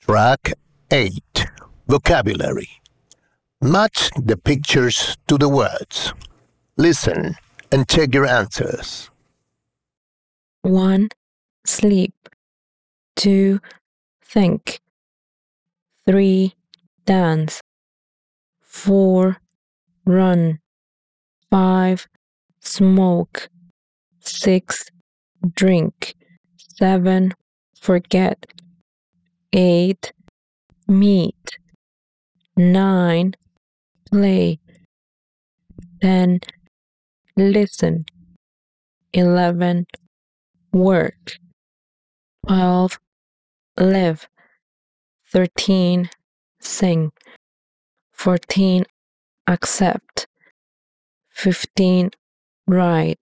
Track 8. Vocabulary. Match the pictures to the words. Listen and check your answers. 1. Sleep. 2. Think. 3. Dance. 4. Run. 5. Smoke. 6. Drink. 7. Forget. 8. Meet. 9. Play. 10. Listen. 11. Work. 12. Live. 13. Sing. 14. Accept. 15. Write.